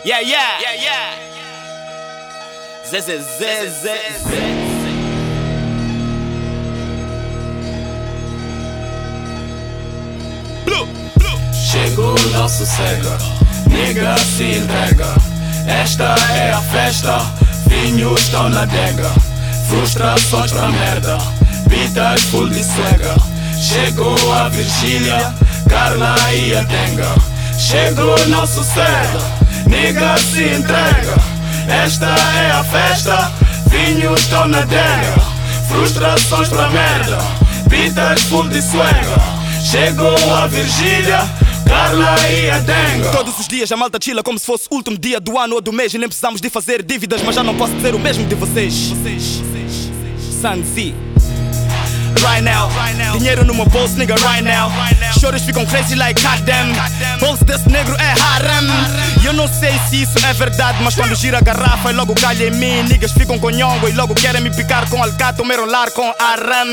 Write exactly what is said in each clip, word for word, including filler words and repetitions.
Yeah, yeah, yeah, yeah. Zé, Zé, Zé, Zé, Zé. Blue, blue. Chegou o nosso cega, nega se entrega. Esta é a festa, vinhos estão na adega. Frustrações pra merda, pitas full de swagger. Chegou a Virgília, Carla e a Denga. Chegou o nosso cega, nega se entrega. Esta é a festa, vinhos estão na adega. Frustrações pra merda, pitas full de swagger. Chegou a Virgília, Carla e a Denga. Todos os dias a malta chila como se fosse o último dia do ano ou do mês. E nem precisamos de fazer dívidas, mas já não posso dizer o mesmo de vocês. Sanzi. Right now, dinheiro no meu bolso, nigga, right now. Choros ficam crazy like goddamn. Bolso desse negro é haram. E eu não sei se isso é verdade, mas quando gira a garrafa e logo calha em mim, niggas ficam com nhongo e logo querem me picar com alcate ou me rolar com aram.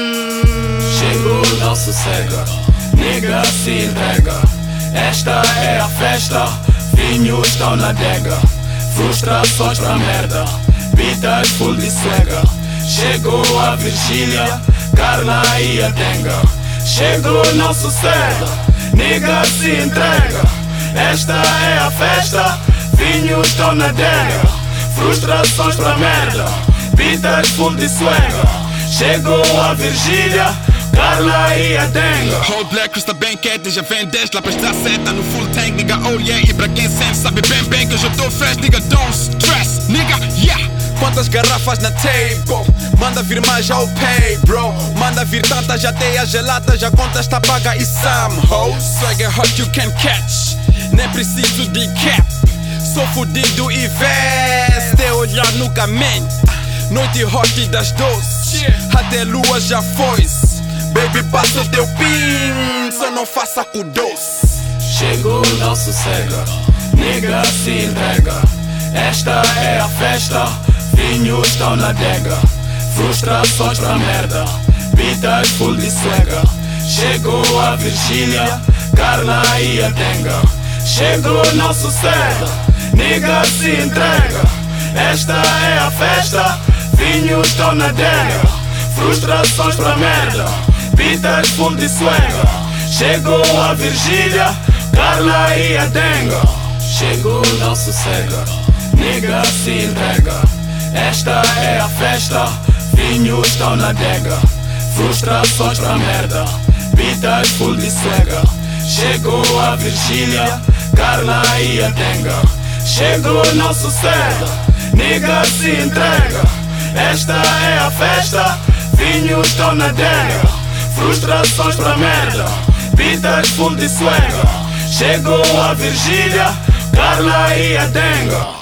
Chegou o nosso cega, nega se entrega. Esta é a festa, vinhos estão na adega. Frustrações pra merda, pitas full de swagger. Chegou a Virgília, Carla e a Denga. Chegou o nosso cega, nega se entrega. Esta é a festa, vinhos estão na adega. Frustrações pra merda, pitas full de swagger. Chegou a Virgília, Carla e a Denga. Whole black crystal banquete, já vem dez lá pra estar seta no full tank, nigga, oh yeah. E pra quem sente sabe bem bem que eu já tô fresh, nigga, don't stress, nigga, yeah. Quantas garrafas na table? Manda vir mais ao pay, bro. Manda vir tanta, já tem a gelada, já conta esta paga e some ho. Swagger hot you can catch, nem preciso de cap. Sou fudido e veste, olhar no caminho. Noite hot das doze, até lua já foi. Baby, passa o teu pin, só não faça com doce. Chegou o nosso cega, nega se entrega. Esta é a festa, vinhos estão na adega. Frustrações pra merda, pitas full de swagger. Chegou a Virgília, Carla e a Denga. Chegou o nosso cega, nega se entrega. Esta é a festa, vinhos estão na adega. Frustrações pra merda, pitas full de swagger. Chegou a Virgília, Carla e a Denga. Chegou o nosso cega, nega se entrega. Esta é a festa, vinhos estão na adega. Frustrações pra merda, pitas full de swagger. Chegou a Virgília, Carla e a Denga. Chegou o nosso cega, nega se entrega. Esta é a festa, vinhos estão na adega. Frustrações pra merda, pitas full de swagger. Chegou a Virgília, Carla e a Denga.